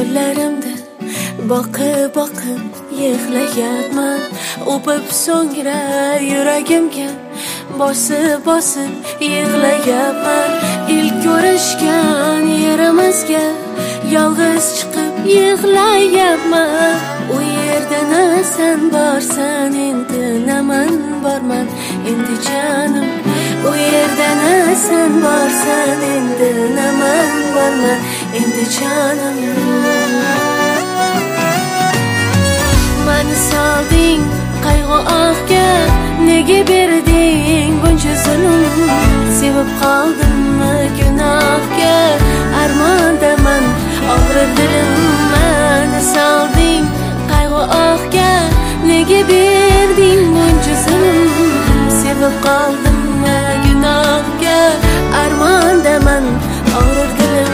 ko'zlarimda boqib yig'layapman. O'pib so'ngra yuragimga bosib yig'layapman. Ilk ko'rishgan yerimizga yolg'iz chiqib yig'layapman. U yerda na sen borsan endi na men borman endi jonim. U yerda na sen borsan endi na men borman endi jonim. Mani solding qayg'u ahga, nega berding buncha zulm? Sevib qoldimmi gunohga, armondaman og'rir dilim. Mani solding qayg'u ahga, nega berding buncha zulm? Sevib qoldimmi gunohga, armondaman og'rir dilim.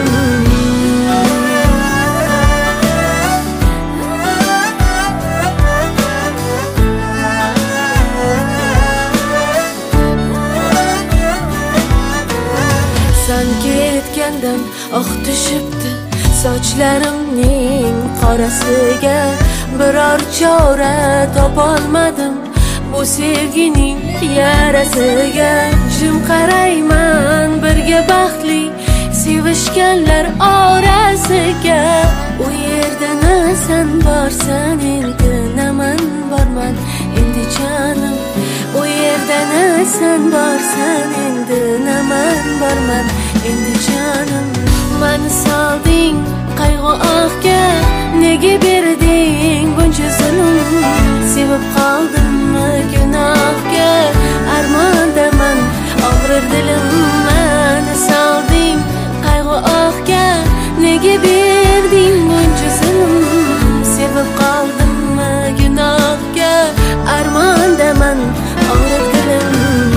Sen ketgandan oq tushibdi sochlarimning qorasiga. Biror chora topolmadim bu sevgining yarasiga. Jim qarayman birga baxtli sevishganlar orasiga. U yerda na sen borsan endi na men borman endi jonim. U yerda na sen borsan endi na men borman endi jonim. Mani solding qayg'u ahga, nega berding buncha zulm? Sevib qoldimmi gunohga, armondaman og'rir dilim. Mani solding qayg'u ahga, nega berding buncha zulm? Sevib qoldimmi gunohga, armondaman og'rir dilim.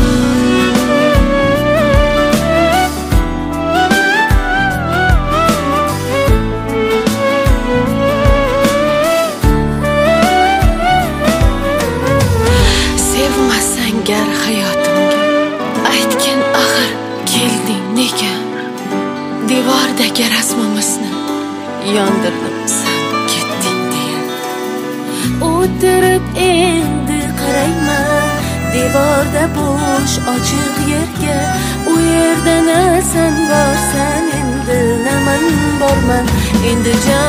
Gar hayotimga aytgin axir kelding nega? Devordagi rasmimizni yondirdim sen ketding deya. O'tirib endi qarayman devorda bo'sh ochiq yerga. U yerda na sen borsan endi na men borman endi